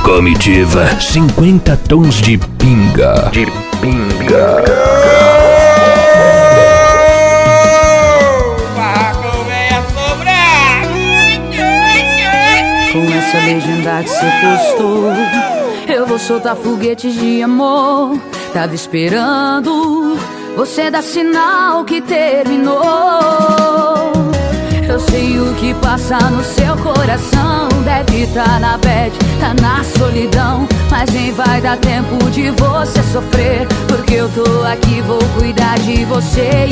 Comitiva 50 tons de pinga. Com essa legenda que você postou, eu vou soltar foguetes de amor. Tava esperando você dar sinal que terminou. Eu sei o que passa no seu coração. Deve tá na bad, tá na solidão, mas nem vai dar tempo de você sofrer, porque eu tô aqui, vou cuidar de você.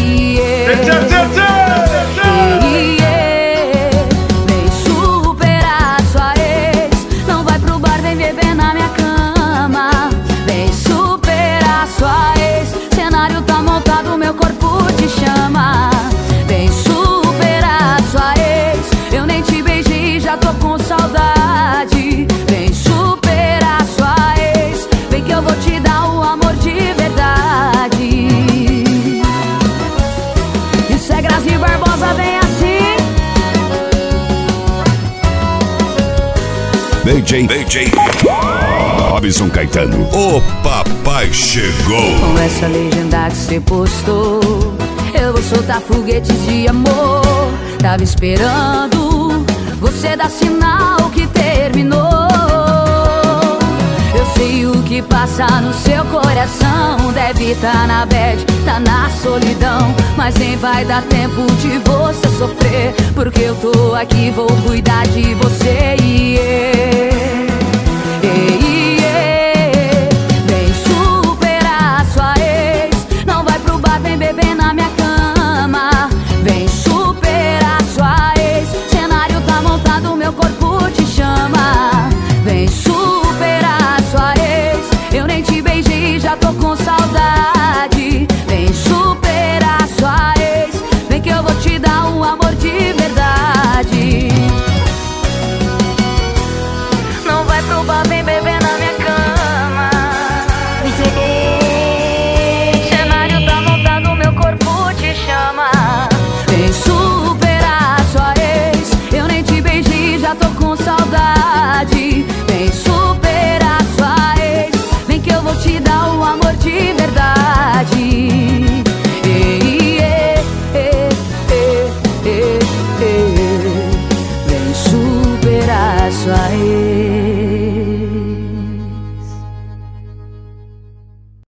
Vem superar sua ex. Não vai pro bar, vem beber na minha cama. Vem superar sua ex. Cenário tá montado, meu corpo te chama. Vem superar sua ex. Eu nem te beijei, já tô com saudade. Vem superar sua ex. Vem que eu vou te dar o amor de verdade. Isso é Grazi Barbosa, vem assim. DJ Robson Caetano, o papai chegou. Com essa legenda que você postou, eu vou soltar foguetes de amor. Tava esperando você dar sinal que terminou. Eu sei o que passa no seu coração. Deve tá na bad, tá na solidão, mas nem vai dar tempo de você sofrer, porque eu tô aqui, vou cuidar de você.